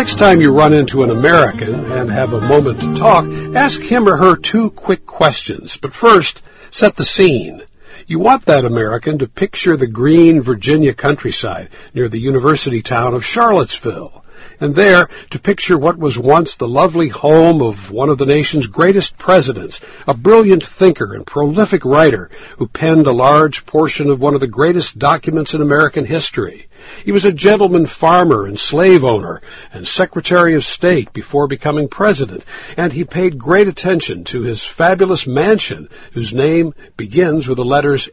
next time you run into an American and have a moment to talk, ask him or her 2 quick questions. But first, set the scene. You want that American to picture the green Virginia countryside near the university town of Charlottesville, and there to picture what was once the lovely home of one of the nation's greatest presidents, a brilliant thinker and prolific writer who penned a large portion of one of the greatest documents in American history. He was a gentleman farmer and slave owner and Secretary of State before becoming president, and he paid great attention to his fabulous mansion, whose name begins with the letters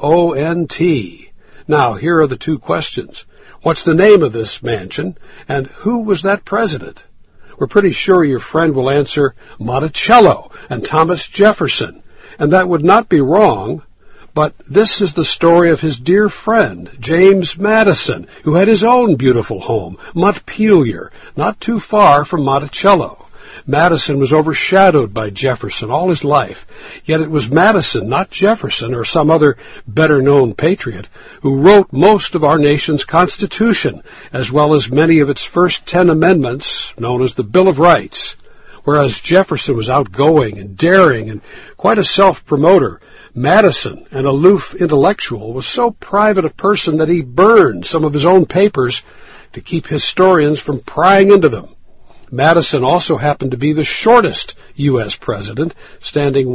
M-O-N-T. Now, here are the 2 questions. What's the name of this mansion, and who was that president? We're pretty sure your friend will answer Monticello and Thomas Jefferson, and that would not be wrong. But this is the story of his dear friend, James Madison, who had his own beautiful home, Montpelier, not too far from Monticello. Madison was overshadowed by Jefferson all his life, yet it was Madison, not Jefferson or some other better-known patriot, who wrote most of our nation's Constitution, as well as many of its first 10 amendments, known as the Bill of Rights. Whereas Jefferson was outgoing and daring and quite a self-promoter, Madison, an aloof intellectual, was so private a person that he burned some of his own papers to keep historians from prying into them. Madison also happened to be the shortest U.S. president, standing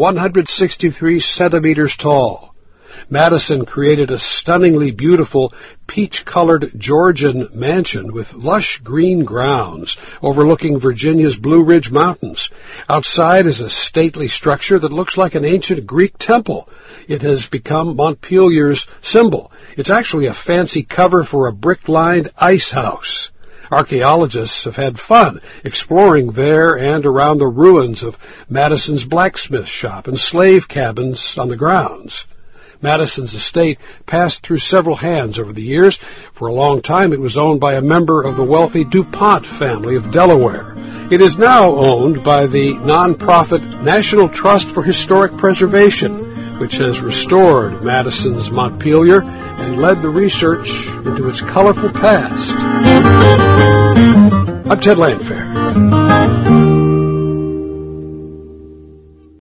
163 centimeters tall. Madison created a stunningly beautiful peach-colored Georgian mansion with lush green grounds overlooking Virginia's Blue Ridge Mountains. Outside is a stately structure that looks like an ancient Greek temple. It has become Montpelier's symbol. It's actually a fancy cover for a brick-lined ice house. Archaeologists have had fun exploring there and around the ruins of Madison's blacksmith shop and slave cabins on the grounds. Madison's estate passed through several hands over the years. For a long time, it was owned by a member of the wealthy DuPont family of Delaware. It is now owned by the nonprofit National Trust for Historic Preservation, which has restored Madison's Montpelier and led the research into its colorful past. I'm Ted Landfair.